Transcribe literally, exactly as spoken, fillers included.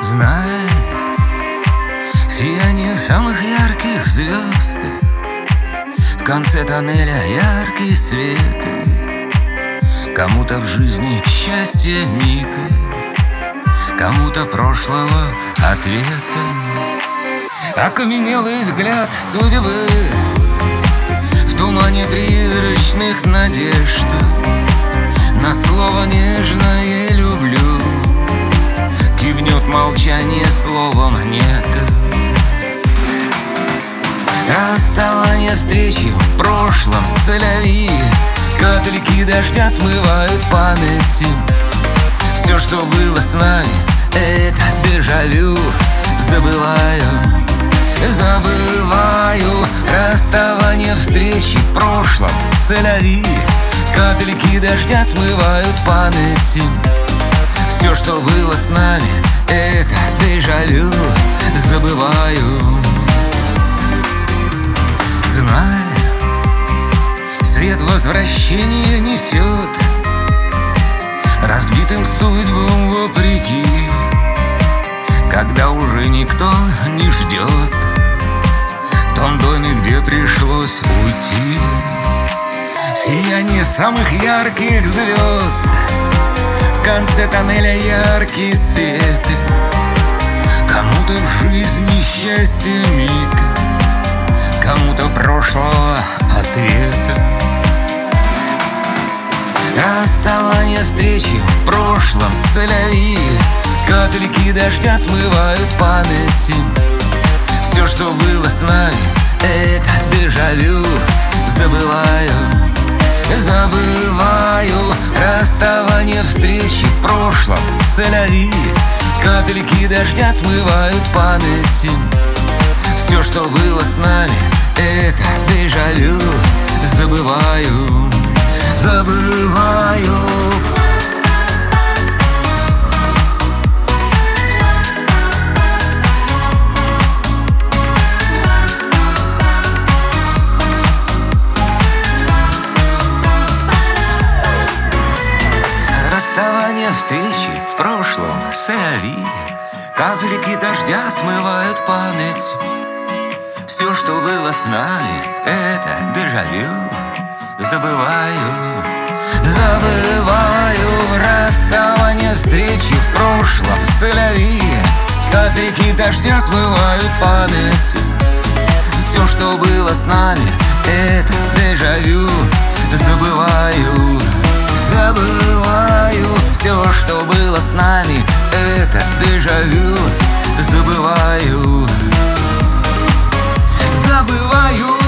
Знай, сияние самых ярких звезд, в конце тоннеля яркий свет. Кому-то в жизни счастье мига, кому-то прошлого ответа. Окаменелый взгляд судьбы в тумане призрачных надежд. На слово нежное люблю кивнет молчание словом нет. Расставание, встречи в прошлом соляви, капельки дождя смывают память. Все, что было с нами, это дежавю. Забываю, забываю. Расставание, встречи в прошлом соляви, капельки дождя смывают память. Все, что было с нами, это дежавю. Забываю. Знай, свет возвращения несет разбитым судьбам вопреки, когда уже никто не ждет в том доме, где пришлось уйти. Сияние самых ярких звезд, в конце тоннеля яркий свет. Кому-то в жизни счастье миг, кому-то прошлого ответа. Расставание, встречи в прошлом соляви, капельки дождя смывают память. Все, что было с нами, это дежавю. Забываю, забываю. Расставание, встречи в прошлом соляви, капельки дождя смывают память. Все, что было с нами, это дежавю. Забываю, забываю. Расставание, встречи в прошлом соляви, капельки дождя смывают память. Все, что было с нами, это дежавю. Забываю, забываю. Расставание, встречи в прошлом соляви, капельки дождя смывают память. Все, что было с нами, это дежавю. Забываю, забываю. Все, что было с нами, это дежавю. Забываю, забываю.